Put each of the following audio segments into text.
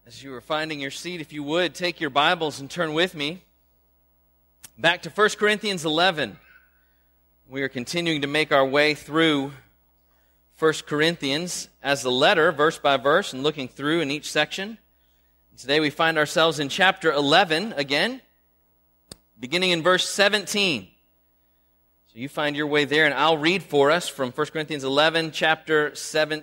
As you are finding your seat, if you would, take your Bibles and turn with me back to 1 Corinthians 11. We are continuing to make our way through 1 Corinthians as a letter, verse by verse, and looking through in each section. Today we find ourselves in chapter 11 again, beginning in verse 17. So you find your way there, and I'll read for us from 1 Corinthians 11, chapter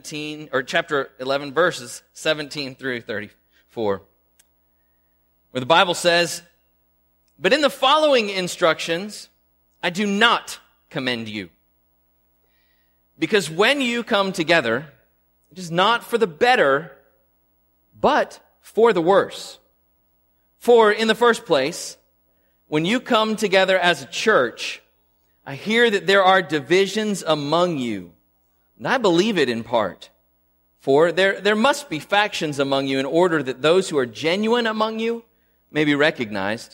11, verses 17 through 34, where the Bible says, "But in the following instructions, I do not commend you. Because when you come together, it is not for the better, but for the worse. For in the first place, when you come together as a church, I hear that there are divisions among you, and I believe it in part. For there must be factions among you in order that those who are genuine among you may be recognized.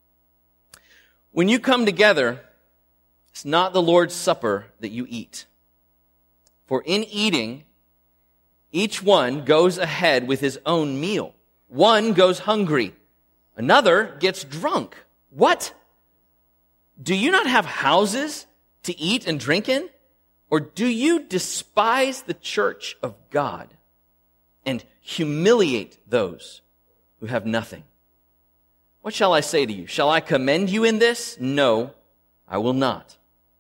When you come together, it's not the Lord's Supper that you eat. For in eating, each one goes ahead with his own meal. One goes hungry, another gets drunk. What? Do you not have houses to eat and drink in? Or do you despise the church of God and humiliate those who have nothing? What shall I say to you? Shall I commend you in this? No, I will not.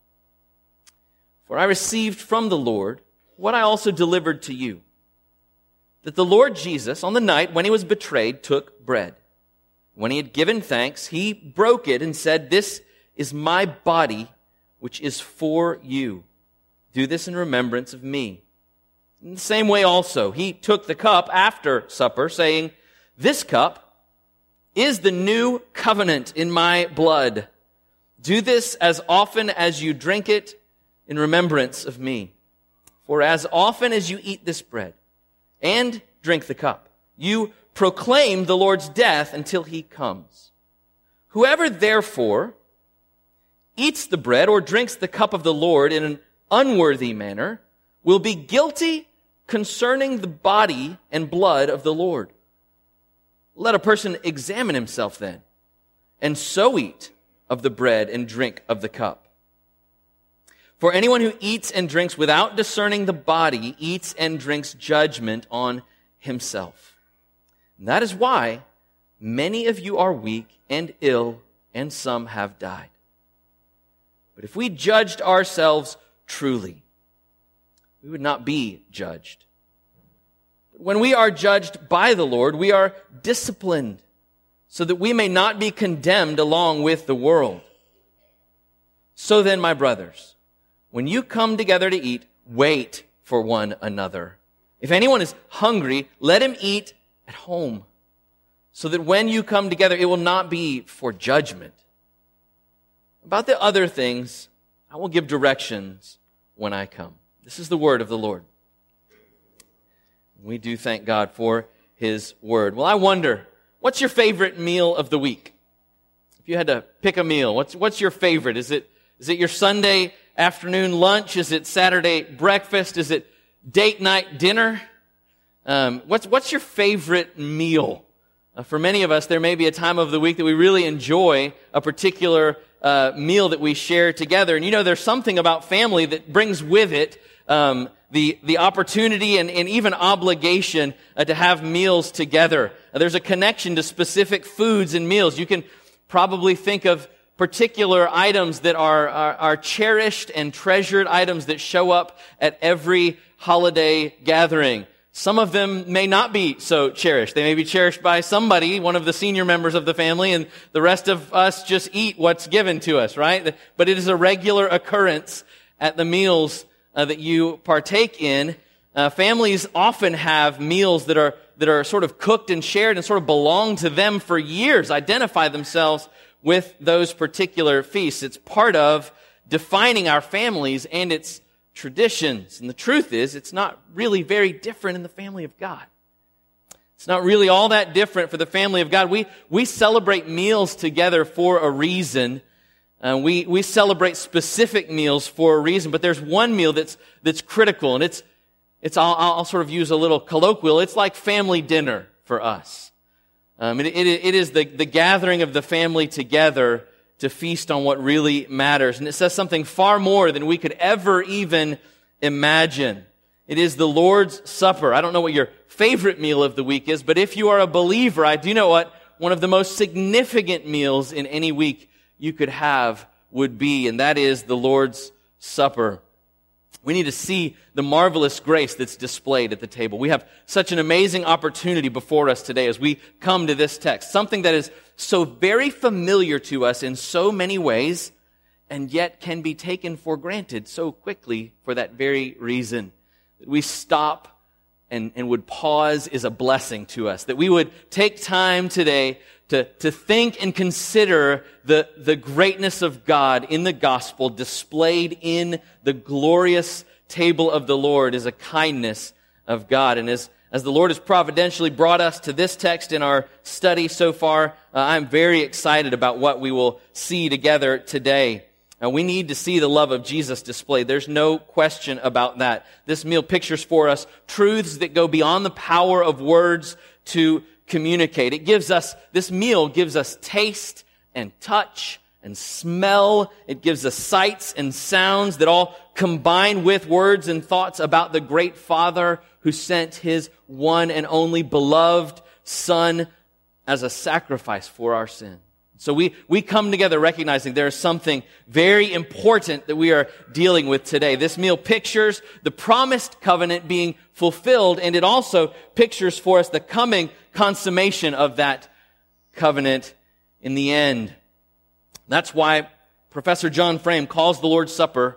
For I received from the Lord what I also delivered to you, that the Lord Jesus, on the night when he was betrayed, took bread. When he had given thanks, he broke it and said, 'This is my body, which is for you. Do this in remembrance of me.' In the same way also, he took the cup after supper, saying, 'This cup is the new covenant in my blood. Do this as often as you drink it in remembrance of me. For as often as you eat this bread and drink the cup, you proclaim the Lord's death until he comes. Whoever therefore eats the bread or drinks the cup of the Lord in an unworthy manner will be guilty concerning the body and blood of the Lord. Let a person examine himself then, and so eat of the bread and drink of the cup. For anyone who eats and drinks without discerning the body eats and drinks judgment on himself. And that is why many of you are weak and ill, and some have died. But if we judged ourselves truly, we would not be judged. But when we are judged by the Lord, we are disciplined, so that we may not be condemned along with the world. So then, my brothers, when you come together to eat, wait for one another. If anyone is hungry, let him eat at home, so that when you come together, it will not be for judgment. About the other things, I will give directions when I come.'" This is the word of the Lord. We do thank God for his word. Well, I wonder, what's your favorite meal of the week? If you had to pick a meal, what's your favorite? Is it your Sunday afternoon lunch? Is it Saturday breakfast? Is it date night dinner? What's your favorite meal? For many of us, there may be a time of the week that we really enjoy a particular meal that we share together. And you know, there's something about family that brings with it the opportunity and even obligation to have meals together. There's a connection to specific foods and meals. You can probably think of particular items that are cherished and treasured items that show up at every holiday gathering. Some of them may not be so cherished. They may be cherished by somebody, one of the senior members of the family, and the rest of us just eat what's given to us, right? But it is a regular occurrence at the meals that you partake in. Families often have meals that are sort of cooked and shared and sort of belong to them for years, identify themselves with those particular feasts. It's part of defining our families and its traditions. And the truth is, it's not really very different in the family of God. It's not really all that different for the family of God. We celebrate meals together for a reason. We celebrate specific meals for a reason, but there's one meal that's critical, and I'll sort of use a little colloquial. It's like family dinner for us. It is the gathering of the family together to feast on what really matters. And it says something far more than we could ever even imagine. It is the Lord's Supper. I don't know what your favorite meal of the week is, but if you are a believer, I do know what one of the most significant meals in any week you could have would be, and that is the Lord's Supper. We need to see the marvelous grace that's displayed at the table. We have such an amazing opportunity before us today as we come to this text, something that is so very familiar to us in so many ways, and yet can be taken for granted so quickly for that very reason. That we stop and would pause is a blessing to us. That we would take time today to think and consider the greatness of God in the gospel displayed in the glorious table of the Lord is a kindness of God. And as the Lord has providentially brought us to this text in our study so far, I'm very excited about what we will see together today. We need to see the love of Jesus displayed. There's no question about that. This meal pictures for us truths that go beyond the power of words to communicate. This meal gives us taste and touch and smell. It gives us sights and sounds that all combine with words and thoughts about the great Father who sent His one and only beloved Son as a sacrifice for our sin. So we come together recognizing there is something very important that we are dealing with today. This meal pictures the promised covenant being fulfilled, and it also pictures for us the coming consummation of that covenant in the end. That's why Professor John Frame calls the Lord's Supper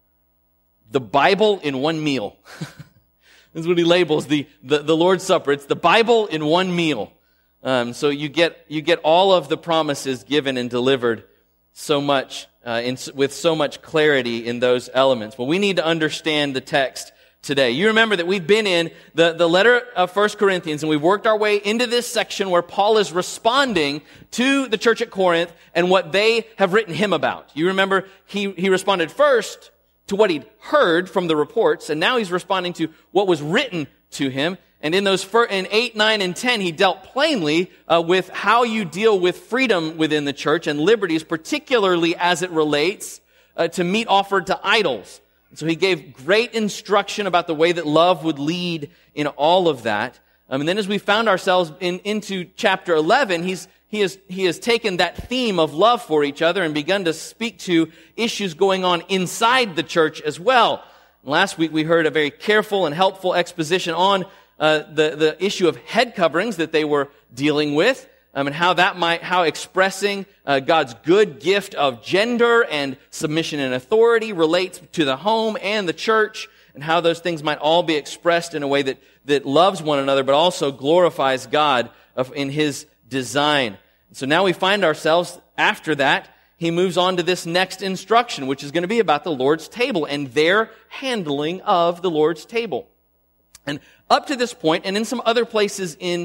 the Bible in one meal. That's what he labels the Lord's Supper. It's the Bible in one meal. So you get all of the promises given and delivered so much with so much clarity in those elements. Well, we need to understand the text today. You remember that we've been in the letter of 1 Corinthians, and we've worked our way into this section where Paul is responding to the church at Corinth and what they have written him about. You remember he responded first to what he'd heard from the reports, and now he's responding to what was written to him. And in in 8, 9, and 10, he dealt plainly with how you deal with freedom within the church and liberties, particularly as it relates to meat offered to idols. And so he gave great instruction about the way that love would lead in all of that. And then as we found ourselves into chapter 11, he has taken that theme of love for each other and begun to speak to issues going on inside the church as well. Last week we heard a very careful and helpful exposition on the issue of head coverings that they were dealing with, and how expressing God's good gift of gender and submission and authority relates to the home and the church, and how those things might all be expressed in a way that loves one another, but also glorifies God in His design. So now we find ourselves, after that, he moves on to this next instruction, which is going to be about the Lord's table and their handling of the Lord's table. And up to this point, and in some other places in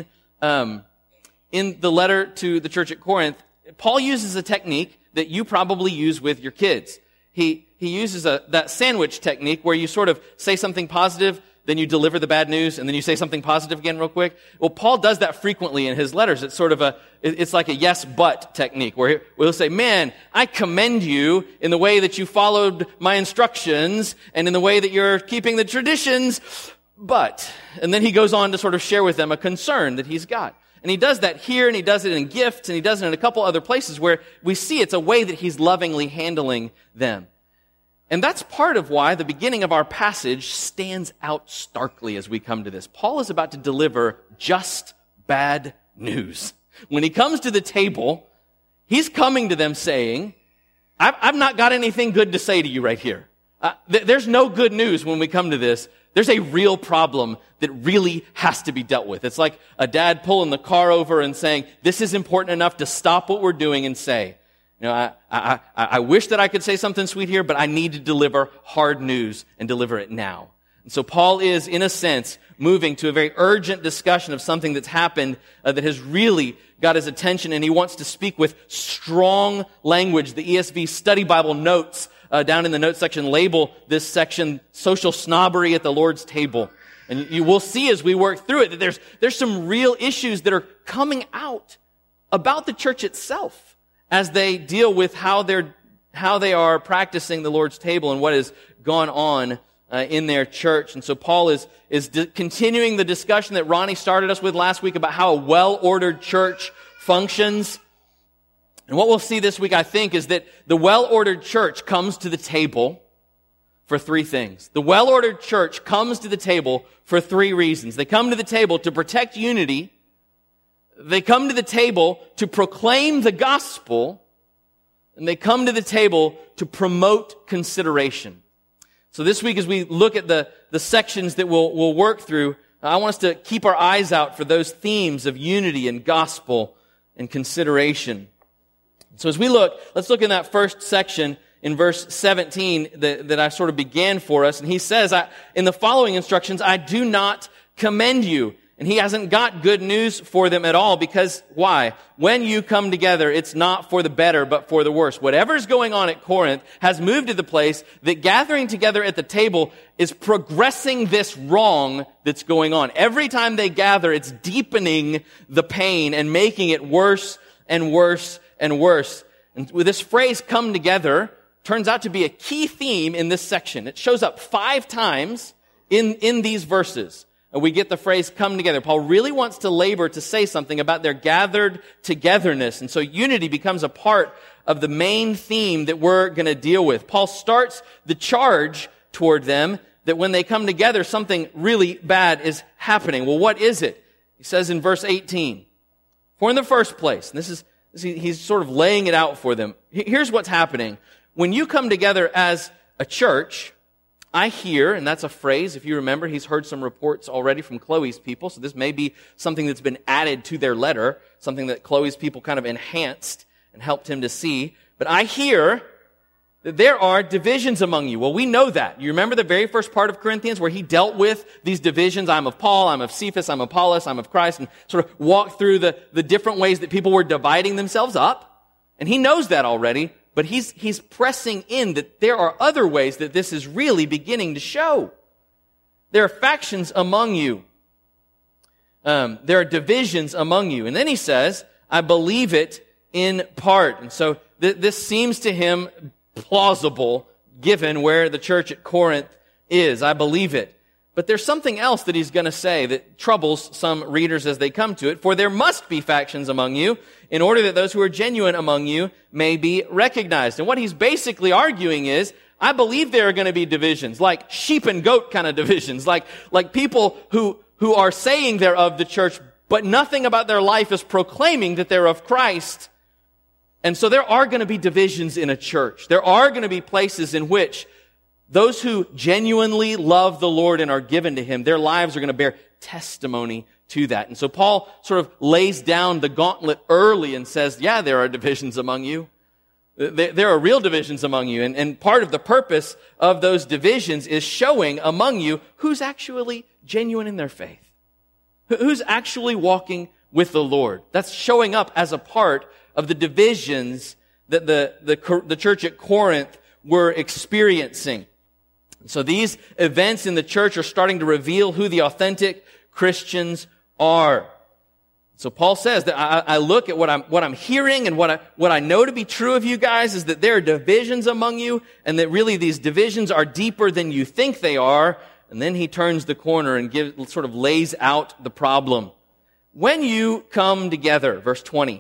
the letter to the church at Corinth, Paul uses a technique that you probably use with your kids. He uses that sandwich technique where you sort of say something positive, then you deliver the bad news, and then you say something positive again real quick. Well, Paul does that frequently in his letters. It's like a yes-but technique where he'll say, man, I commend you in the way that you followed my instructions and in the way that you're keeping the traditions, but, and then he goes on to sort of share with them a concern that he's got. And he does that here, and he does it in gifts, and he does it in a couple other places where we see it's a way that he's lovingly handling them. And that's part of why the beginning of our passage stands out starkly as we come to this. Paul is about to deliver just bad news. When he comes to the table, he's coming to them saying, I've not got anything good to say to you right here. There's no good news when we come to this. There's a real problem that really has to be dealt with. It's like a dad pulling the car over and saying, this is important enough to stop what we're doing and say, you know, I wish that I could say something sweet here, but I need to deliver hard news and deliver it now. And so Paul is, in a sense, moving to a very urgent discussion of something that's happened that has really got his attention, and he wants to speak with strong language. The ESV Study Bible notes down in the notes section label this section social snobbery at the Lord's table. And you will see as we work through it that there's some real issues that are coming out about the church itself as they deal with how they are practicing the Lord's table and what has gone on in their church. And so Paul is continuing the discussion that Ronnie started us with last week about how a well-ordered church functions. And what we'll see this week, I think, is that the well-ordered church comes to the table for three things. The well-ordered church comes to the table for three reasons. They come to the table to protect unity. They come to the table to proclaim the gospel. And they come to the table to promote consideration. So this week, as we look at the sections that we'll work through, I want us to keep our eyes out for those themes of unity and gospel and consideration. So as we look, let's look in that first section in verse 17 that I sort of began for us. And he says, in the following instructions, I do not commend you. And he hasn't got good news for them at all because, why? When you come together, it's not for the better, but for the worse. Whatever's going on at Corinth has moved to the place that gathering together at the table is progressing this wrong that's going on. Every time they gather, it's deepening the pain and making it worse and worse and worse. And with this phrase, come together, turns out to be a key theme in this section. It shows up 5 times in these verses. We get the phrase come together. Paul really wants to labor to say something about their gathered togetherness. And so unity becomes a part of the main theme that we're going to deal with. Paul starts the charge toward them that when they come together, something really bad is happening. Well, what is it? He says in verse 18, for in the first place, and he's sort of laying it out for them. Here's what's happening. When you come together as a church, I hear, and that's a phrase, if you remember, he's heard some reports already from Chloe's people, so this may be something that's been added to their letter, something that Chloe's people kind of enhanced and helped him to see. But I hear that there are divisions among you. Well, we know that. You remember the very first part of Corinthians where he dealt with these divisions? I'm of Paul, I'm of Cephas, I'm of Apollos, I'm of Christ, and sort of walked through the different ways that people were dividing themselves up. And he knows that already. But he's pressing in that there are other ways that this is really beginning to show. There are factions among you. There are divisions among you. And then he says, I believe it in part. And so this seems to him plausible given where the church at Corinth is. I believe it. But there's something else that he's going to say that troubles some readers as they come to it. For there must be factions among you in order that those who are genuine among you may be recognized. And what he's basically arguing is, I believe there are going to be divisions, like sheep and goat kind of divisions, like people who are saying they're of the church, but nothing about their life is proclaiming that they're of Christ. And so there are going to be divisions in a church. There are going to be places in which those who genuinely love the Lord and are given to Him, their lives are going to bear testimony to that. And so Paul sort of lays down the gauntlet early and says, yeah, there are divisions among you. There are real divisions among you. And part of the purpose of those divisions is showing among you who's actually genuine in their faith. Who's actually walking with the Lord. That's showing up as a part of the divisions that the church at Corinth were experiencing. So these events in the church are starting to reveal who the authentic Christians are. So Paul says that I look at what I'm hearing and what I know to be true of you guys is that there are divisions among you and that really these divisions are deeper than you think they are. And then he turns the corner and sort of lays out the problem. When you come together, verse 20,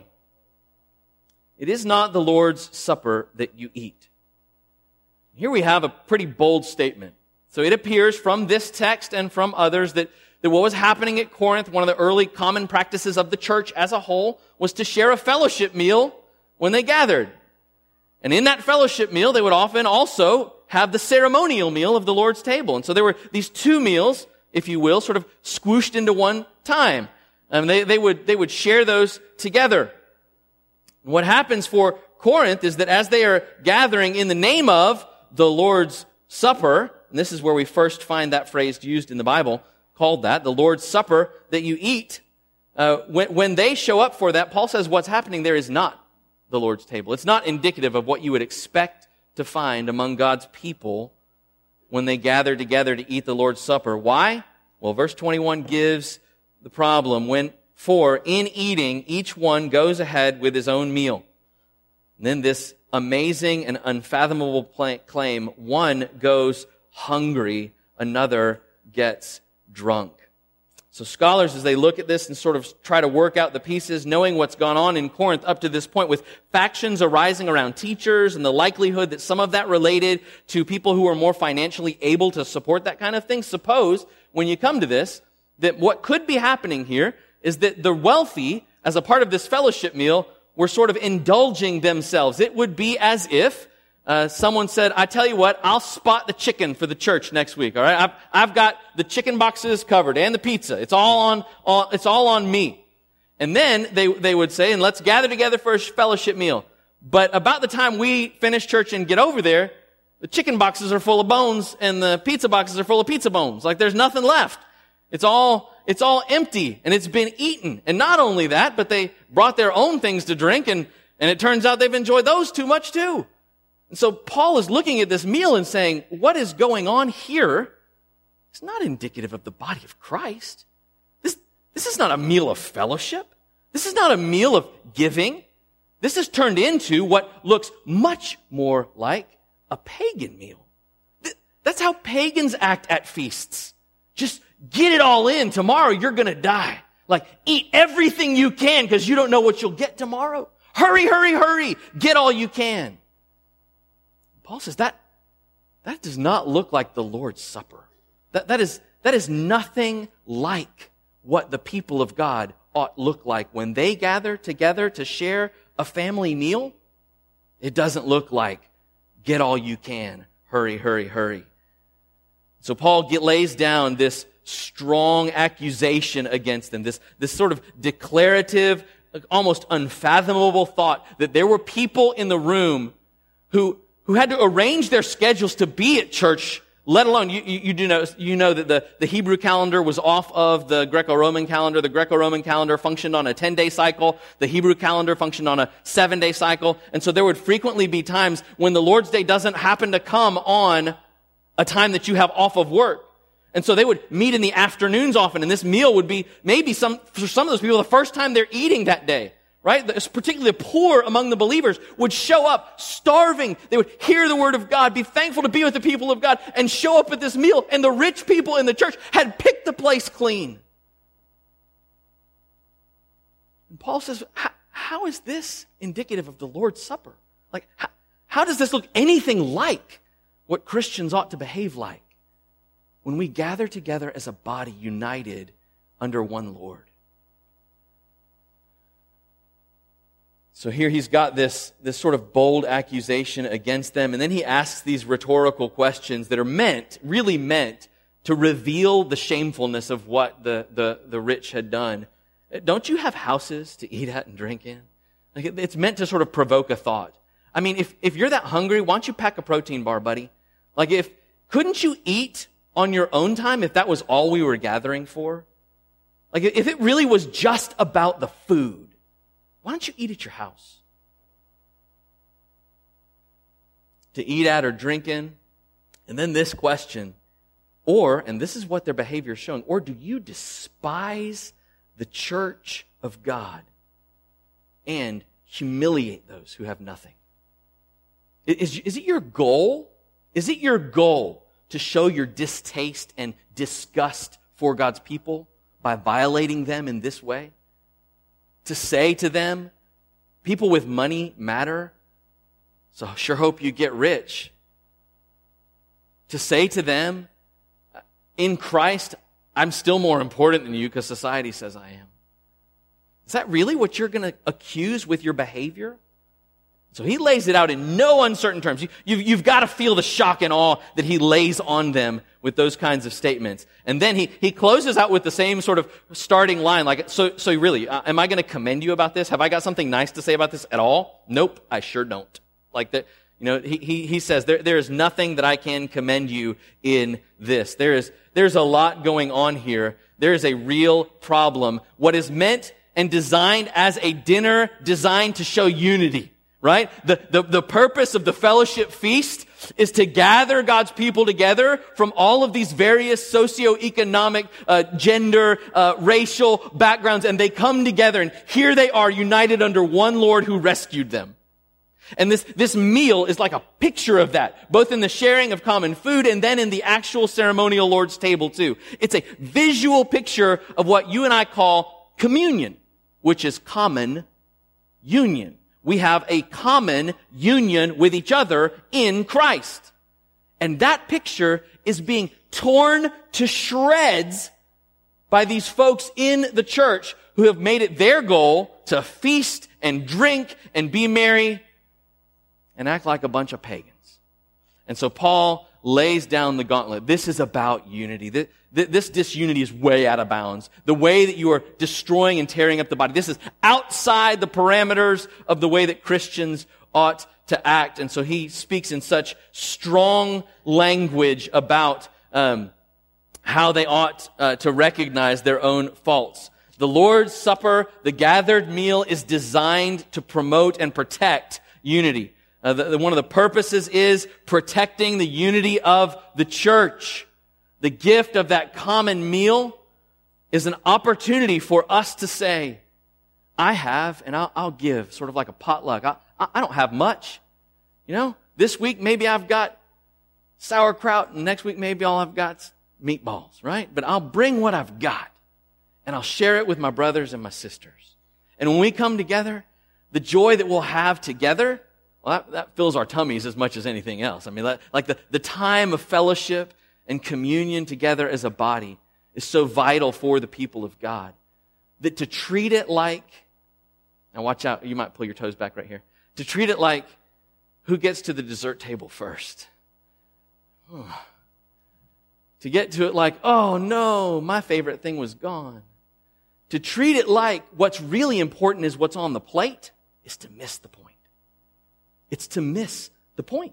it is not the Lord's Supper that you eat. Here we have a pretty bold statement. So it appears from this text and from others that what was happening at Corinth, one of the early common practices of the church as a whole, was to share a fellowship meal when they gathered. And in that fellowship meal, they would often also have the ceremonial meal of the Lord's table. And so there were these two meals, if you will, sort of squooshed into one time. And they would share those together. And what happens for Corinth is that as they are gathering in the name of the Lord's Supper, and this is where we first find that phrase used in the Bible, called that, the Lord's Supper that you eat. When they show up for that, Paul says what's happening there is not the Lord's table. It's not indicative of what you would expect to find among God's people when they gather together to eat the Lord's Supper. Why? Well, verse 21 gives the problem. For in eating, each one goes ahead with his own meal. And then this amazing and unfathomable claim, one goes hungry, another gets drunk. So scholars, as they look at this and sort of try to work out the pieces, knowing what's gone on in Corinth up to this point with factions arising around teachers and the likelihood that some of that related to people who are more financially able to support that kind of thing, suppose, when you come to this, that what could be happening here is that the wealthy, as a part of this fellowship meal, were sort of indulging themselves. It would be as if someone said, I tell you what, I'll spot the chicken for the church next week, all right? I've got the chicken boxes covered and the pizza. It's all on me. And then they would say, and let's gather together for a fellowship meal. But about the time we finish church and get over there, the chicken boxes are full of bones and the pizza boxes are full of pizza bones. Like there's nothing left. It's all empty and it's been eaten. And not only that, but they brought their own things to drink and it turns out they've enjoyed those too much too. And so Paul is looking at this meal and saying, what is going on here is not indicative of the body of Christ. This is not a meal of fellowship. This is not a meal of giving. This has turned into what looks much more like a pagan meal. That's how pagans act at feasts. Just get it all in. Tomorrow you're going to die. Like, eat everything you can because you don't know what you'll get tomorrow. Hurry, hurry, hurry. Get all you can. Paul says that does not look like the Lord's Supper. That is nothing like what the people of God ought look like when they gather together to share a family meal. It doesn't look like get all you can. Hurry, hurry, hurry. So Paul lays down this strong accusation against them, this sort of declarative, almost unfathomable thought that there were people in the room who had to arrange their schedules to be at church, let alone, you know that the Hebrew calendar was off of the Greco-Roman calendar. The Greco-Roman calendar functioned on a 10-day cycle. The Hebrew calendar functioned on a 7-day cycle. And so there would frequently be times when the Lord's Day doesn't happen to come on a time that you have off of work. And so they would meet in the afternoons often, and this meal would be maybe for some of those people the first time they're eating that day, right? Particularly the poor among the believers would show up starving. They would hear the word of God, be thankful to be with the people of God, and show up at this meal. And the rich people in the church had picked the place clean. And Paul says, how is this indicative of the Lord's Supper? Like, how does this look anything like what Christians ought to behave like when we gather together as a body united under one Lord? So here he's got this sort of bold accusation against them, and then he asks these rhetorical questions that are really meant to reveal the shamefulness of what the rich had done. Don't you have houses to eat at and drink in? Like, it's meant to sort of provoke a thought. I mean, if you're that hungry, why don't you pack a protein bar, buddy? Like, couldn't you eat on your own time if that was all we were gathering for? Like, if it really was just about the food, why don't you eat at your house? To eat at or drink in. And then this question, and this is what their behavior is showing, or do you despise the church of God and humiliate those who have nothing? Is it your goal? Is it your goal to show your distaste and disgust for God's people by violating them in this way? To say to them, people with money matter, so I sure hope you get rich. To say to them, in Christ, I'm still more important than you because society says I am. Is that really what you're going to accuse with your behavior? So he lays it out in no uncertain terms. You've got to feel the shock and awe that he lays on them with those kinds of statements. And then he closes out with the same sort of starting line. Like, so really, am I going to commend you about this? Have I got something nice to say about this at all? Nope, I sure don't. Like that, he says, there is nothing that I can commend you in this. There's a lot going on here. There is a real problem. What is meant and designed as a dinner designed to show unity. Right? The purpose of the fellowship feast is to gather God's people together from all of these various socioeconomic, gender, racial backgrounds, and they come together, and here they are united under one Lord who rescued them. And this meal is like a picture of that, both in the sharing of common food and then in the actual ceremonial Lord's table too. It's a visual picture of what you and I call communion, which is common union. We have a common union with each other in Christ. And that picture is being torn to shreds by these folks in the church who have made it their goal to feast and drink and be merry and act like a bunch of pagans. And so Paul lays down the gauntlet. This is about unity. This disunity is way out of bounds. The way that you are destroying and tearing up the body. This is outside the parameters of the way that Christians ought to act. And so he speaks in such strong language about how they ought to recognize their own faults. The Lord's Supper, the gathered meal, is designed to promote and protect unity. One of the purposes is protecting the unity of the church. The gift of that common meal is an opportunity for us to say, I have and I'll give, sort of like a potluck. I don't have much. You know, this week maybe I've got sauerkraut, and next week maybe all I've got's meatballs, right? But I'll bring what I've got, and I'll share it with my brothers and my sisters. And when we come together, the joy that we'll have together, well, that fills our tummies as much as anything else. I mean, like the time of fellowship and communion together as a body is so vital for the people of God that to treat it like, now watch out, you might pull your toes back right here, to treat it like who gets to the dessert table first. To get to it like, oh no, my favorite thing was gone. To treat it like what's really important is what's on the plate is to miss the point. It's to miss the point.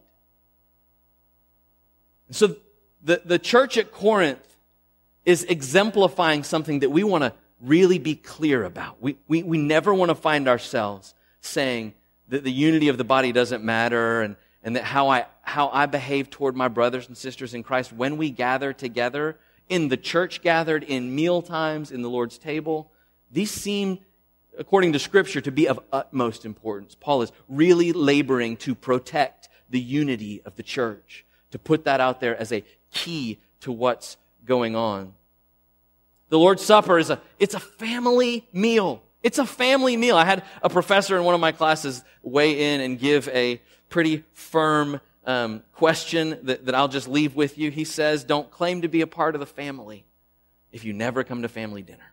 So the church at Corinth is exemplifying something that we want to really be clear about. We never want to find ourselves saying that the unity of the body doesn't matter and that how I behave toward my brothers and sisters in Christ when we gather together, in the church gathered, in meal times, in the Lord's table, these seem, according to Scripture, to be of utmost importance. Paul is really laboring to protect the unity of the church, to put that out there as a key to what's going on. The Lord's Supper it's a family meal. It's a family meal. I had a professor in one of my classes weigh in and give a pretty firm question that I'll just leave with you. He says, don't claim to be a part of the family if you never come to family dinner.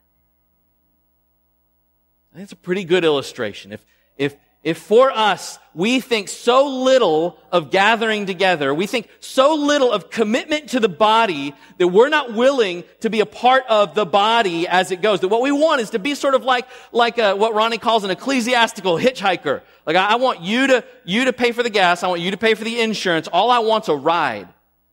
I think it's a pretty good illustration. If for us, we think so little of gathering together, we think so little of commitment to the body that we're not willing to be a part of the body as it goes. That what we want is to be sort of like what Ronnie calls an ecclesiastical hitchhiker. Like I want you to pay for the gas, I want you to pay for the insurance, all I want's a ride.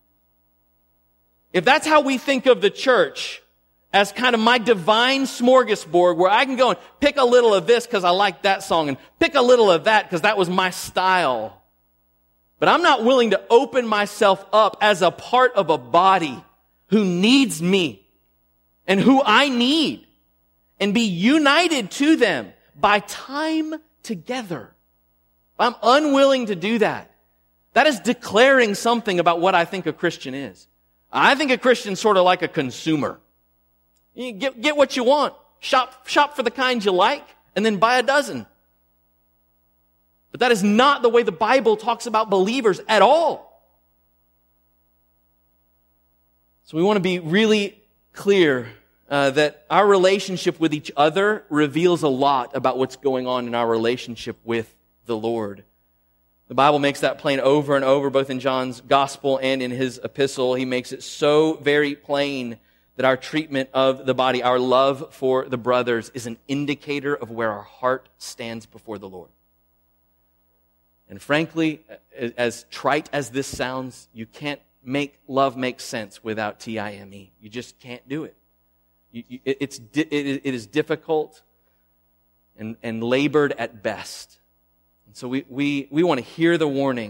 If that's how we think of the church, as kind of my divine smorgasbord where I can go and pick a little of this because I like that song and pick a little of that because that was my style. But I'm not willing to open myself up as a part of a body who needs me and who I need and be united to them by time together. If I'm unwilling to do that, that is declaring something about what I think a Christian is. I think a Christian's sort of like a consumer. You get what you want. Shop for the kind you like, and then buy a dozen. But that is not the way the Bible talks about believers at all. So we want to be really clear that our relationship with each other reveals a lot about what's going on in our relationship with the Lord. The Bible makes that plain over and over, both in John's gospel and in his epistle. He makes it so very plain that our treatment of the body, our love for the brothers, is an indicator of where our heart stands before the Lord. And frankly, as trite as this sounds, you can't make love make sense without TIME. You just can't do it. It is difficult and labored at best. And so we want to hear the warning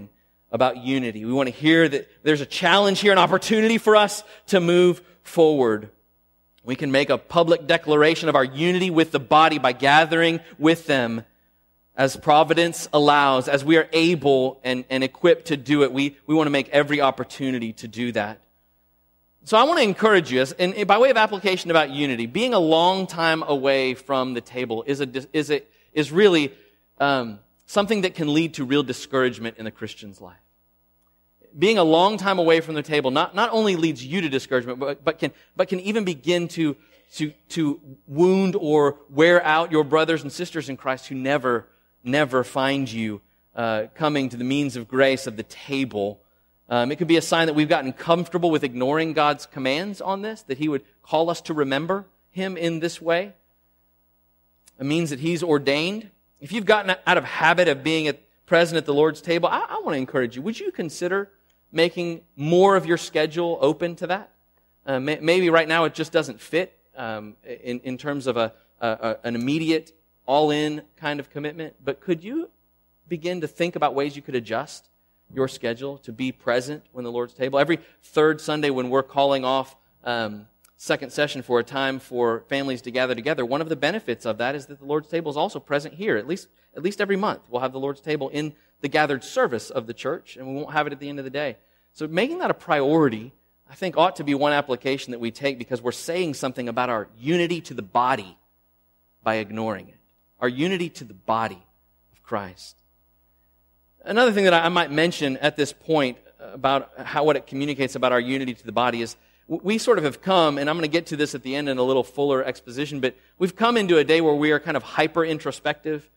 about unity. We want to hear that there's a challenge here, an opportunity for us to move forward. We can make a public declaration of our unity with the body by gathering with them as providence allows, as we are able and equipped to do it. We want to make every opportunity to do that. So I want to encourage you, and by way of application about unity, being a long time away from the table is really something that can lead to real discouragement in the Christian's life. Being a long time away from the table not only leads you to discouragement, but can even begin to wound or wear out your brothers and sisters in Christ who never find you coming to the means of grace of the table. It could be a sign that we've gotten comfortable with ignoring God's commands on this, that He would call us to remember Him in this way. It means that He's ordained. If you've gotten out of habit of being present at the Lord's table, I want to encourage you. Would you consider making more of your schedule open to that? Maybe right now it just doesn't fit in terms of an immediate, all-in kind of commitment. But could you begin to think about ways you could adjust your schedule to be present when the Lord's table? Every third Sunday when we're calling off second session for a time for families to gather together, one of the benefits of that is that the Lord's table is also present here. At least every month we'll have the Lord's table in the gathered service of the church, and we won't have it at the end of the day. So making that a priority, I think, ought to be one application that we take, because we're saying something about our unity to the body by ignoring it. Our unity to the body of Christ. Another thing that I might mention at this point about what it communicates about our unity to the body is we sort of have come, and I'm going to get to this at the end in a little fuller exposition, but we've come into a day where we are kind of hyper-introspective,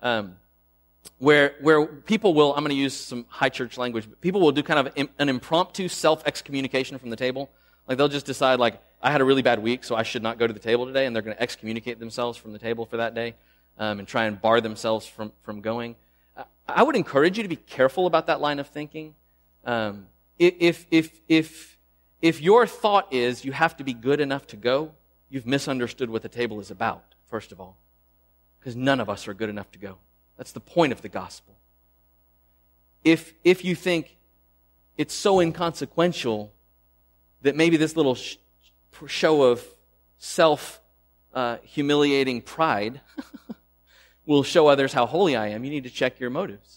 where people will, I'm going to use some high church language, but people will do kind of an impromptu self-excommunication from the table. Like they'll just decide, like, I had a really bad week, so I should not go to the table today, and they're going to excommunicate themselves from the table for that day and try and bar themselves from going. I would encourage you to be careful about that line of thinking. If your thought is you have to be good enough to go, you've misunderstood what the table is about, first of all. Because none of us are good enough to go. That's the point of the gospel. If you think it's so inconsequential that maybe this little show of self-humiliating pride will show others how holy I am, you need to check your motives.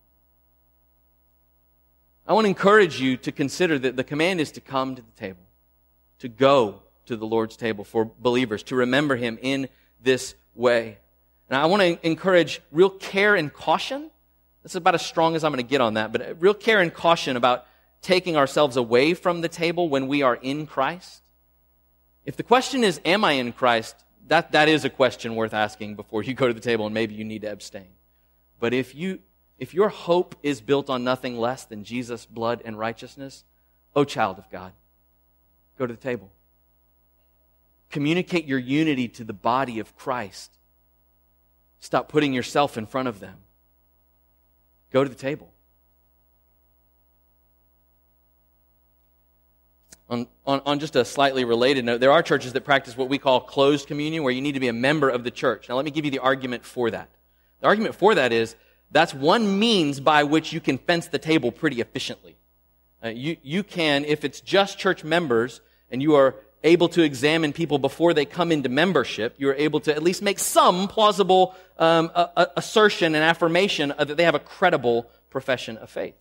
I want to encourage you to consider that the command is to come to the table, to go to the Lord's table for believers, to remember Him in this way. And I want to encourage real care and caution. That's about as strong as I'm going to get on that, but real care and caution about taking ourselves away from the table when we are in Christ. If the question is, am I in Christ? That is a question worth asking before you go to the table, and maybe you need to abstain. But if your hope is built on nothing less than Jesus' blood and righteousness, oh child of God, go to the table. Communicate your unity to the body of Christ. Stop putting yourself in front of them. Go to the table. On just a slightly related note, there are churches that practice what we call closed communion, where you need to be a member of the church. Now let me give you the argument for that. The argument for that is that's one means by which you can fence the table pretty efficiently. You can, if it's just church members and you are able to examine people before they come into membership, you're able to at least make some plausible assertion and affirmation that they have a credible profession of faith.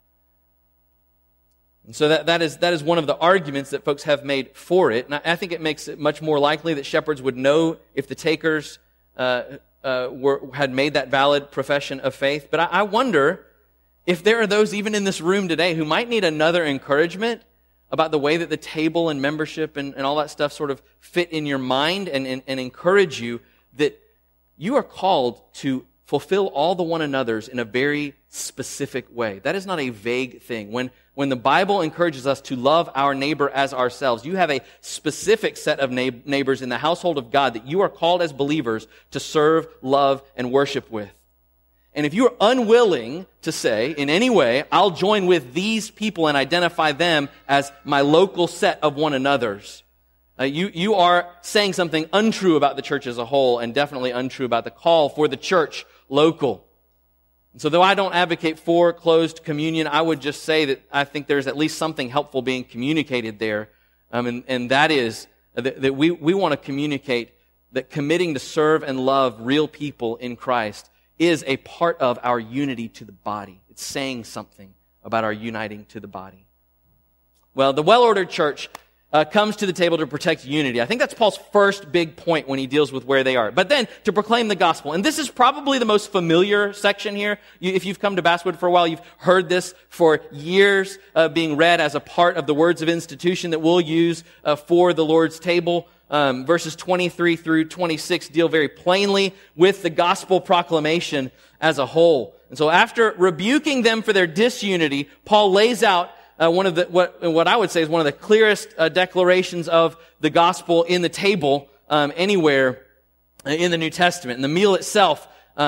And so that is one of the arguments that folks have made for it. And I think it makes it much more likely that shepherds would know if the takers had made that valid profession of faith. But I wonder if there are those even in this room today who might need another encouragement about the way that the table and membership and all that stuff sort of fit in your mind, and encourage you that you are called to fulfill all the one another's in a very specific way. That is not a vague thing. When the Bible encourages us to love our neighbor as ourselves, you have a specific set of neighbors in the household of God that you are called as believers to serve, love, and worship with. And if you are unwilling to say, in any way, I'll join with these people and identify them as my local set of one another's, you are saying something untrue about the church as a whole, and definitely untrue about the call for the church local. And so though I don't advocate for closed communion, I would just say that I think there's at least something helpful being communicated there. And that is that we want to communicate that committing to serve and love real people in Christ is a part of our unity to the body. It's saying something about our uniting to the body. Well, the well-ordered church comes to the table to protect unity. I think that's Paul's first big point when he deals with where they are. But then to proclaim the gospel. And this is probably the most familiar section here. If you've come to Basswood for a while, you've heard this for years being read as a part of the words of institution that we'll use for the Lord's table. Verses 23 through 26 deal very plainly with the gospel proclamation as a whole. And so after rebuking them for their disunity, Paul lays out one of the what I would say is one of the clearest declarations of the gospel in the table anywhere in the New Testament. And the meal itself,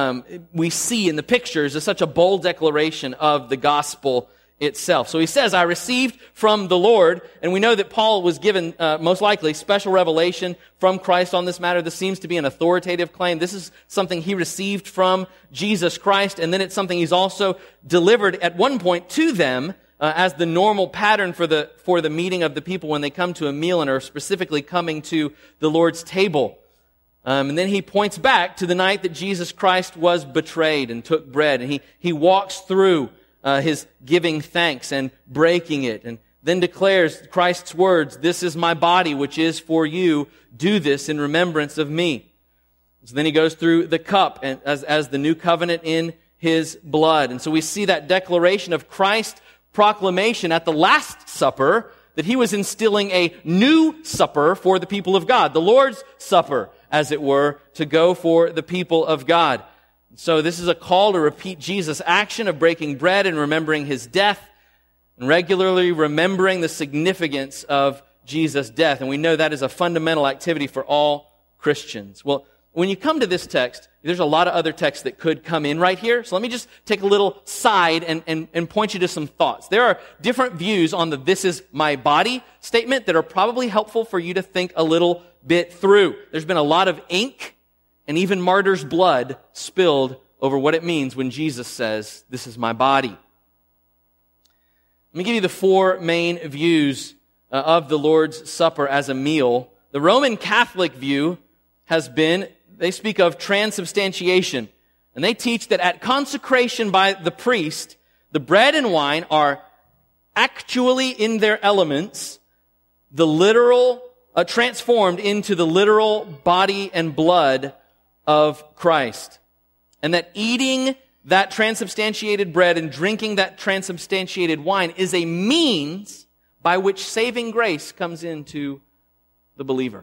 we see in the pictures, is such a bold declaration of the gospel itself. So he says, I received from the Lord, and we know that Paul was given, most likely, special revelation from Christ on this matter. This seems to be an authoritative claim. This is something he received from Jesus Christ, and then it's something he's also delivered at one point to them as the normal pattern for the meeting of the people when they come to a meal and are specifically coming to the Lord's table. And then he points back to the night that Jesus Christ was betrayed and took bread, and he walks through his giving thanks and breaking it, and then declares Christ's words, "This is my body, which is for you. Do this in remembrance of me." So then he goes through the cup and as the new covenant in his blood. And so we see that declaration of Christ's proclamation at the Last Supper that he was instilling a new supper for the people of God, the Lord's Supper, as it were, to go for the people of God. So this is a call to repeat Jesus' action of breaking bread and remembering his death, and regularly remembering the significance of Jesus' death. And we know that is a fundamental activity for all Christians. Well, when you come to this text, there's a lot of other texts that could come in right here. So let me just take a little side and point you to some thoughts. There are different views on the "this is my body" statement that are probably helpful for you to think a little bit through. There's been a lot of ink and even martyrs' blood spilled over what it means when Jesus says, "This is my body." Let me give you the four main views of the Lord's Supper as a meal. The Roman Catholic view has been, they speak of transubstantiation, and they teach that at consecration by the priest, the bread and wine are actually in their elements, the literal, transformed into the literal body and blood of Christ. And that eating that transubstantiated bread and drinking that transubstantiated wine is a means by which saving grace comes into the believer.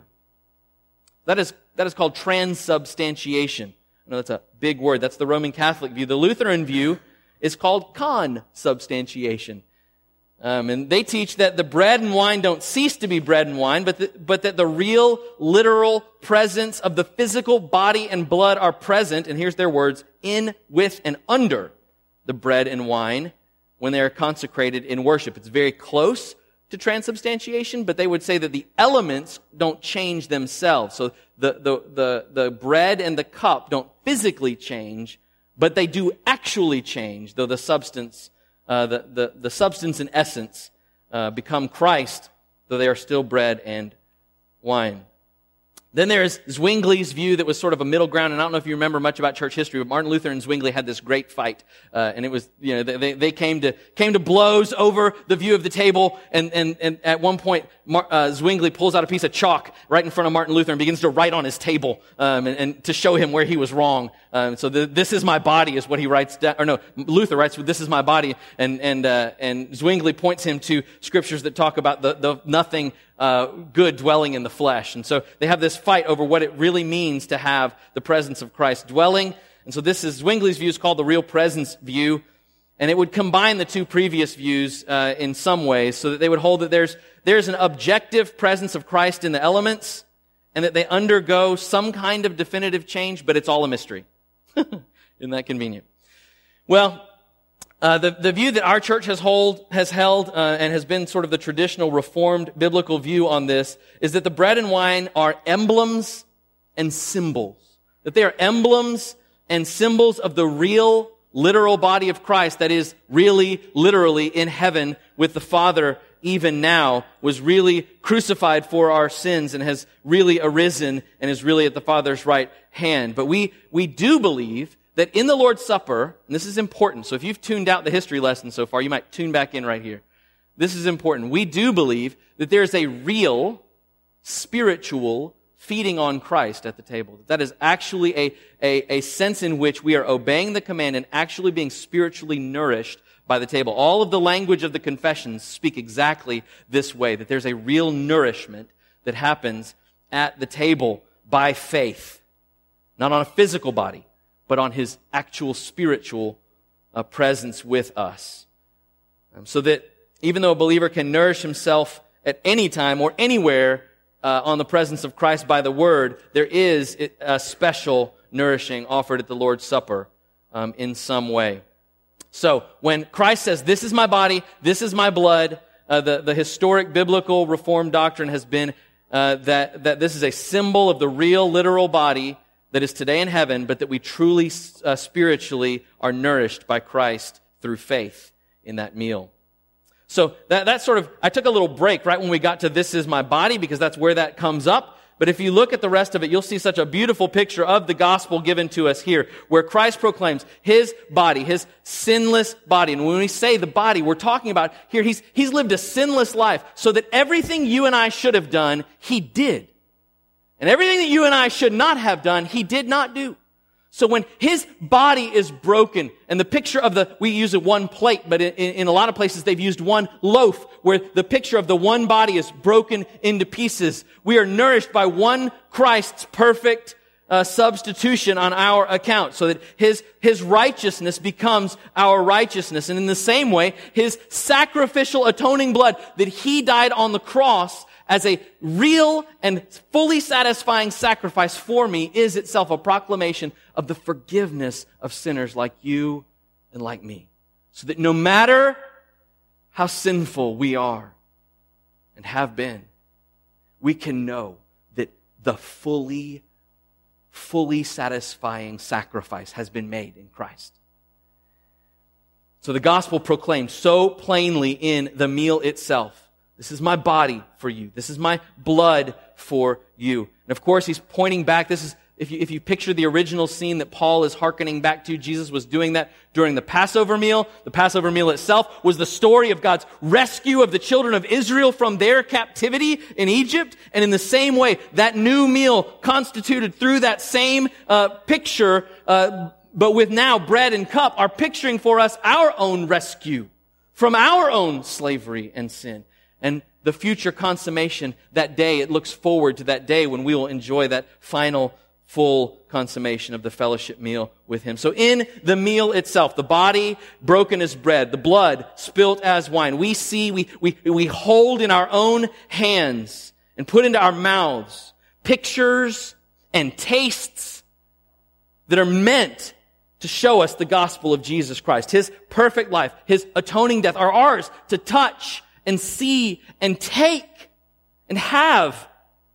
That is called transubstantiation. I know that's a big word. That's the Roman Catholic view. The Lutheran view is called consubstantiation. And they teach that the bread and wine don't cease to be bread and wine, but that the real, literal presence of the physical body and blood are present, and here's their words, in, with, and under the bread and wine when they are consecrated in worship. It's very close to transubstantiation, but they would say that the elements don't change themselves. So the bread and the cup don't physically change, but they do actually change, though the substance the substance and essence become Christ, though they are still bread and wine. Then there's Zwingli's view that was sort of a middle ground, and I don't know if you remember much about church history, but Martin Luther and Zwingli had this great fight, and it was, they came to blows over the view of the table, and at one point, Zwingli pulls out a piece of chalk right in front of Martin Luther and begins to write on his table, and to show him where he was wrong. So "this is my body" is what he writes down, or no, Luther writes, "This is my body," and Zwingli points him to scriptures that talk about the nothing good dwelling in the flesh. And so they have this fight over what it really means to have the presence of Christ dwelling. And so this is Zwingli's view, is called the real presence view. And it would combine the two previous views in some ways, so that they would hold that there's an objective presence of Christ in the elements, and that they undergo some kind of definitive change, but it's all a mystery. Isn't that convenient? Well, the view that our church has held and has been sort of the traditional Reformed biblical view on this is that the bread and wine are emblems and symbols. That they are emblems and symbols of the real, literal body of Christ that is really, literally in heaven with the Father even now, was really crucified for our sins and has really arisen and is really at the Father's right hand. But we do believe that in the Lord's Supper, and this is important, so if you've tuned out the history lesson so far, you might tune back in right here. This is important. We do believe that there is a real spiritual feeding on Christ at the table. That is actually a sense in which we are obeying the command and actually being spiritually nourished by the table. All of the language of the confessions speak exactly this way, that there's a real nourishment that happens at the table by faith. Not on a physical body, but on His actual spiritual presence with us. So that even though a believer can nourish himself at any time or anywhere on the presence of Christ by the Word, there is a special nourishing offered at the Lord's Supper in some way. So when Christ says, "This is my body, this is my blood," the historic biblical Reformed doctrine has been that this is a symbol of the real literal body that is today in heaven, but that we truly spiritually are nourished by Christ through faith in that meal. So that's sort of, I took a little break right when we got to "this is my body," because that's where that comes up. But if you look at the rest of it, you'll see such a beautiful picture of the gospel given to us here, where Christ proclaims His body, His sinless body. And when we say the body, we're talking about here, He's lived a sinless life so that everything you and I should have done, He did. And everything that you and I should not have done, He did not do. So when His body is broken, and the picture of we use one plate, but in a lot of places they've used one loaf, where the picture of the one body is broken into pieces. We are nourished by one Christ's perfect substitution on our account, so that His righteousness becomes our righteousness. And in the same way, His sacrificial atoning blood, that He died on the cross as a real and fully satisfying sacrifice for me, is itself a proclamation of the forgiveness of sinners like you and like me. So that no matter how sinful we are and have been, we can know that the fully satisfying sacrifice has been made in Christ. So the gospel proclaimed so plainly in the meal itself, "This is my body for you. This is my blood for you." And of course, He's pointing back. This is, if you picture the original scene that Paul is hearkening back to, Jesus was doing that during the Passover meal. The Passover meal itself was the story of God's rescue of the children of Israel from their captivity in Egypt. And in the same way, that new meal constituted through that same picture, but with now bread and cup, are picturing for us our own rescue from our own slavery and sin. And the future consummation, that day, it looks forward to that day when we will enjoy that final, full consummation of the fellowship meal with Him. So in the meal itself, the body broken as bread, the blood spilt as wine, we see, we hold in our own hands and put into our mouths pictures and tastes that are meant to show us the gospel of Jesus Christ. His perfect life, His atoning death are ours to touch and see and take and have,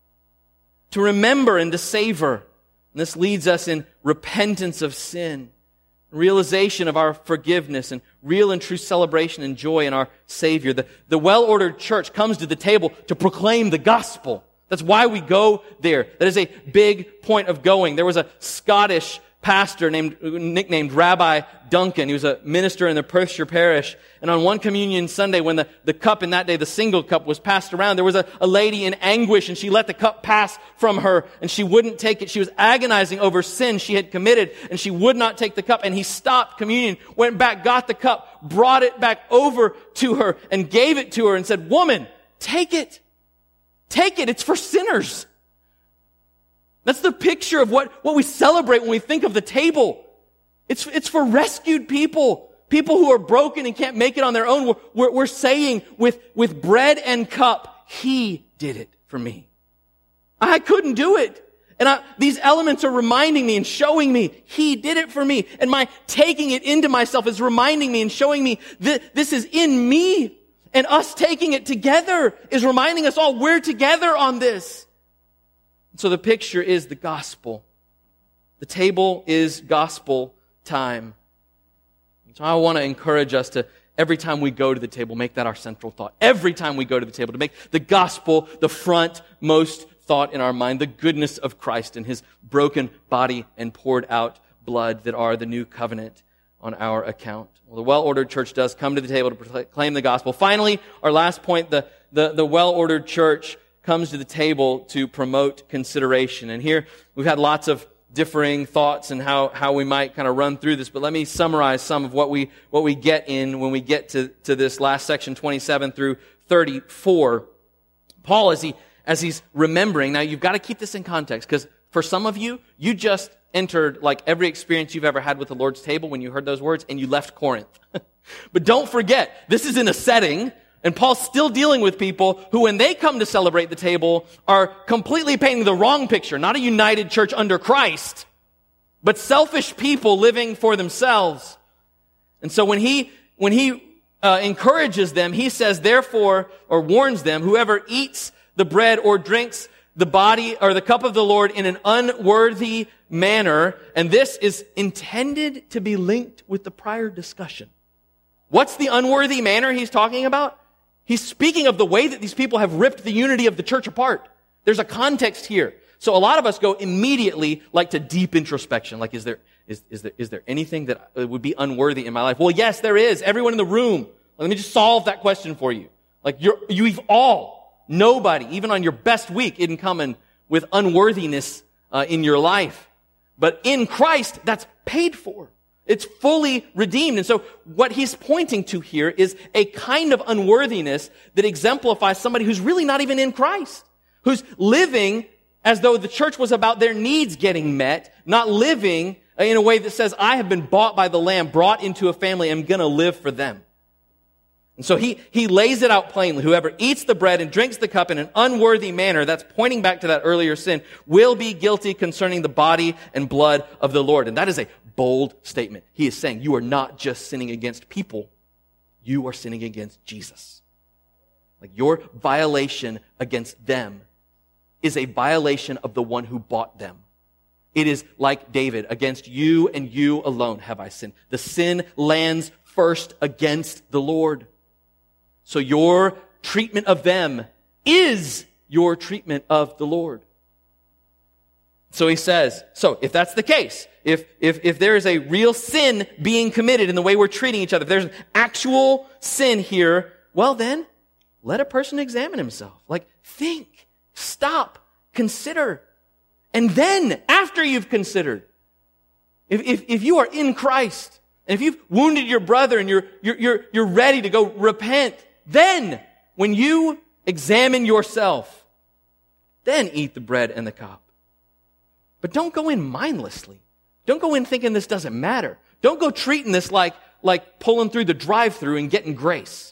to remember and to savor. And this leads us in repentance of sin, realization of our forgiveness, and real and true celebration and joy in our Savior. The well-ordered church comes to the table to proclaim the gospel. That's why we go there. That is a big point of going. There was a Scottish pastor nicknamed Rabbi Duncan. He was a minister in the Perthshire parish. And on one communion Sunday, when the cup in that day, the single cup, was passed around, there was a lady in anguish, and she let the cup pass from her, and she wouldn't take it. She was agonizing over sin she had committed, and she would not take the cup. And he stopped communion, went back, got the cup, brought it back over to her, and gave it to her and said, "Woman, take it. Take it. It's for sinners." That's the picture of what we celebrate when we think of the table. It's for rescued people. People who are broken and can't make it on their own. We're saying with bread and cup, He did it for me. I couldn't do it. And these elements are reminding me and showing me He did it for me. And my taking it into myself is reminding me and showing me that this is in me. And us taking it together is reminding us all we're together on this. So the picture is the gospel. The table is gospel time. So I want to encourage us to, every time we go to the table, make that our central thought. Every time we go to the table, to make the gospel the frontmost thought in our mind, the goodness of Christ and His broken body and poured out blood that are the new covenant on our account. Well, the well-ordered church does come to the table to proclaim the gospel. Finally, our last point, the well-ordered church comes to the table to promote consideration. And here we've had lots of differing thoughts and how we might kind of run through this, but let me summarize some of what we get in when we get to this last section, 27 through 34. Paul, as he's remembering, now you've got to keep this in context, because for some of you, you just entered like every experience you've ever had with the Lord's table when you heard those words, and you left Corinth. But don't forget, this is in a setting, and Paul's still dealing with people who, when they come to celebrate the table, are completely painting the wrong picture. Not a united church under Christ, but selfish people living for themselves. And so when he encourages them, he says, therefore, or warns them, whoever eats the bread or drinks the body or the cup of the Lord in an unworthy manner, and this is intended to be linked with the prior discussion. What's the unworthy manner he's talking about? He's speaking of the way that these people have ripped the unity of the church apart. There's a context here. So a lot of us go immediately like to deep introspection. Like, is there anything that would be unworthy in my life? Well, yes, there is. Everyone in the room. Let me just solve that question for you. Like, you've all, nobody, even on your best week, isn't coming with unworthiness in your life. But in Christ, that's paid for. It's fully redeemed. And so what he's pointing to here is a kind of unworthiness that exemplifies somebody who's really not even in Christ, who's living as though the church was about their needs getting met, not living in a way that says, I have been bought by the Lamb, brought into a family, I'm going to live for them. And so he lays it out plainly. Whoever eats the bread and drinks the cup in an unworthy manner, that's pointing back to that earlier sin, will be guilty concerning the body and blood of the Lord. And that is a bold statement. He is saying you are not just sinning against people, you are sinning against Jesus. Like, your violation against them is a violation of the one who bought them. It is like David, against you and you alone have I sinned. The sin lands first against the Lord. So your treatment of them is your treatment of the Lord. So he says, so if that's the case, if there is a real sin being committed in the way we're treating each other, if there's an actual sin here, well then, let a person examine himself. Like, think, stop, consider. And then, after you've considered, if you are in Christ, and if you've wounded your brother and you're ready to go repent, then, when you examine yourself, then eat the bread and the cup. But don't go in mindlessly. Don't go in thinking this doesn't matter. Don't go treating this like pulling through the drive-thru and getting grace.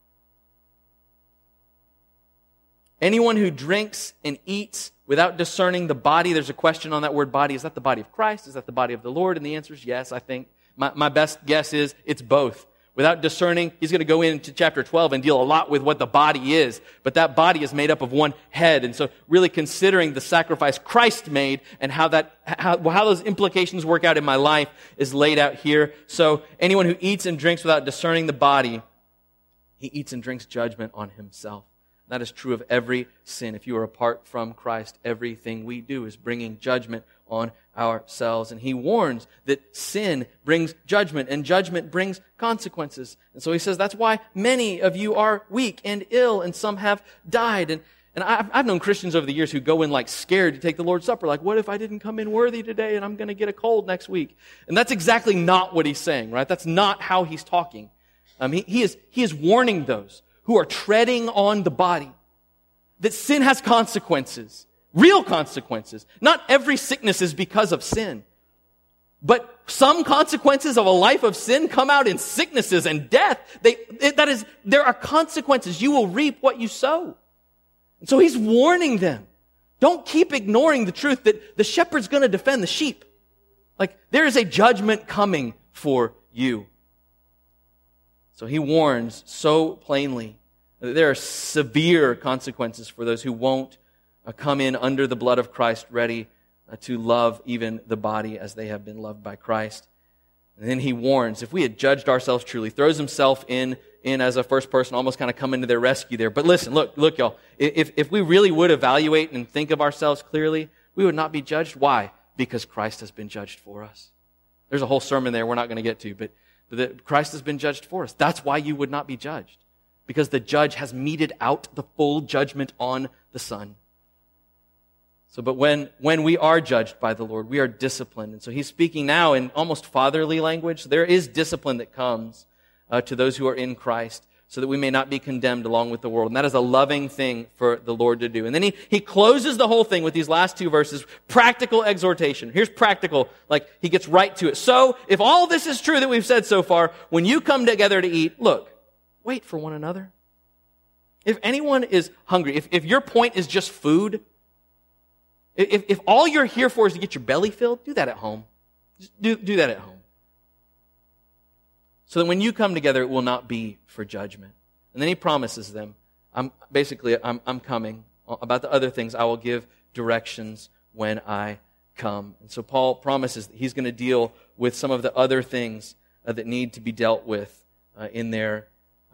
Anyone who drinks and eats without discerning the body, there's a question on that word body. Is that the body of Christ? Is that the body of the Lord? And the answer is yes, I think. My best guess is it's both. Without discerning, he's going to go into chapter 12 and deal a lot with what the body is. But that body is made up of one head. And so really considering the sacrifice Christ made and how those implications work out in my life is laid out here. So anyone who eats and drinks without discerning the body, he eats and drinks judgment on himself. That is true of every sin. If you are apart from Christ, everything we do is bringing judgment on ourselves. And he warns that sin brings judgment, and judgment brings consequences. And so he says that's why many of you are weak and ill, and some have died. And I've known Christians over the years who go in like scared to take the Lord's Supper. Like, what if I didn't come in worthy today and I'm going to get a cold next week? And that's exactly not what he's saying, right? That's not how he's talking. He is warning those who are treading on the body that sin has consequences. Real consequences. Not every sickness is because of sin. But some consequences of a life of sin come out in sicknesses and death. There are consequences. You will reap what you sow. And so he's warning them. Don't keep ignoring the truth that the shepherd's going to defend the sheep. Like, there is a judgment coming for you. So he warns so plainly that there are severe consequences for those who won't come in under the blood of Christ, ready to love even the body as they have been loved by Christ. And then he warns, if we had judged ourselves truly, throws himself in as a first person, almost kind of coming to their rescue there. But listen, look, y'all. If we really would evaluate and think of ourselves clearly, we would not be judged. Why? Because Christ has been judged for us. There's a whole sermon there we're not going to get to, but Christ has been judged for us. That's why you would not be judged. Because the judge has meted out the full judgment on the Son. So, but when we are judged by the Lord, we are disciplined. And so he's speaking now in almost fatherly language. There is discipline that comes to those who are in Christ, so that we may not be condemned along with the world. And that is a loving thing for the Lord to do. And then he closes the whole thing with these last two verses, practical exhortation. Here's practical, like he gets right to it. So, if all this is true that we've said so far, when you come together to eat, look, wait for one another. If anyone is hungry, if your point is just food, if all you're here for is to get your belly filled, do that at home. Just do that at home. So that when you come together, it will not be for judgment. And then he promises them, I'm coming. About the other things, I will give directions when I come. And so Paul promises that he's going to deal with some of the other things that need to be dealt with in their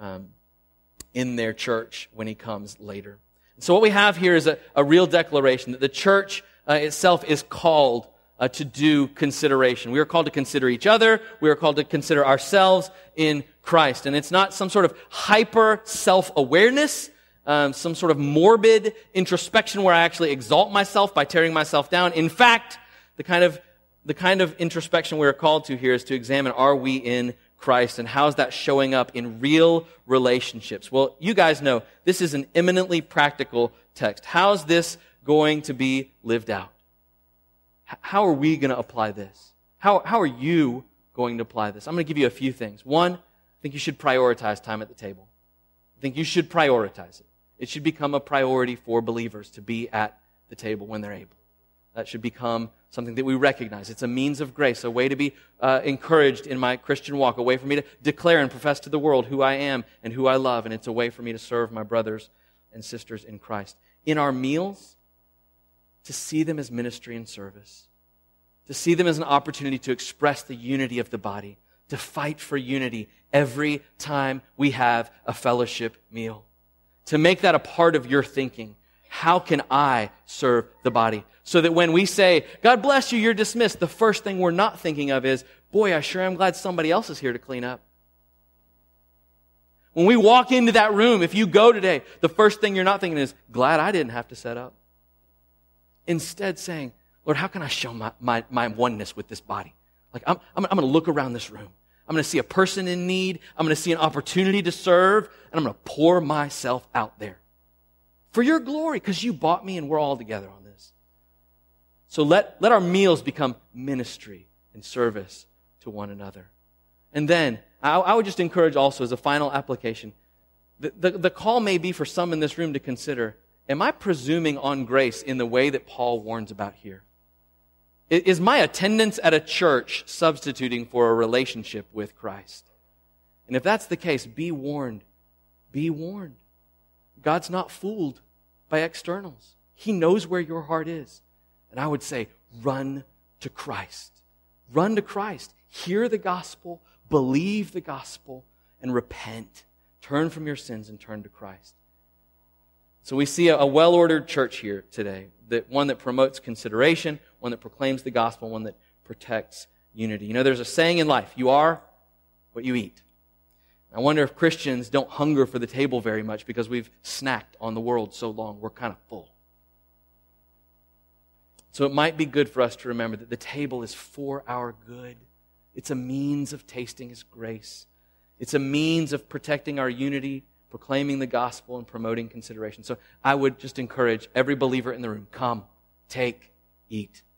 church when he comes later. And so what we have here is a real declaration that the church itself is called to do consideration. We are called to consider each other. We are called to consider ourselves in Christ. And it's not some sort of hyper self-awareness, some sort of morbid introspection where I actually exalt myself by tearing myself down. In fact, the kind of introspection we are called to here is to examine, are we in Christ, and how's that showing up in real relationships? Well, you guys know this is an eminently practical text. How's this going to be lived out? How are we going to apply this? How are you going to apply this? I'm going to give you a few things. One, I think you should prioritize time at the table. I think you should prioritize it. It should become a priority for believers to be at the table when they're able. That should become something that we recognize. It's a means of grace, a way to be encouraged in my Christian walk, a way for me to declare and profess to the world who I am and who I love, and it's a way for me to serve my brothers and sisters in Christ. In our meals, to see them as ministry and service, to see them as an opportunity to express the unity of the body, to fight for unity every time we have a fellowship meal, to make that a part of your thinking. How can I serve the body? So that when we say, God bless you, you're dismissed, the first thing we're not thinking of is, boy, I sure am glad somebody else is here to clean up. When we walk into that room, if you go today, the first thing you're not thinking is, glad I didn't have to set up. Instead saying, Lord, how can I show my oneness with this body? Like, I'm going to look around this room. I'm going to see a person in need. I'm going to see an opportunity to serve. And I'm going to pour myself out there. For your glory, because you bought me and we're all together on this. So let our meals become ministry and service to one another. And then, I would just encourage also as a final application, the call may be for some in this room to consider, am I presuming on grace in the way that Paul warns about here? Is my attendance at a church substituting for a relationship with Christ? And if that's the case, be warned. Be warned. God's not fooled by externals. He knows where your heart is. And I would say, run to Christ. Run to Christ. Hear the gospel, believe the gospel, and repent. Turn from your sins and turn to Christ. So we see a well-ordered church here today, one that promotes consideration, one that proclaims the gospel, one that protects unity. You know, there's a saying in life, you are what you eat. I wonder if Christians don't hunger for the table very much because we've snacked on the world so long. We're kind of full. So it might be good for us to remember that the table is for our good. It's a means of tasting His grace. It's a means of protecting our unity, proclaiming the gospel, and promoting consideration. So I would just encourage every believer in the room, come, take, eat.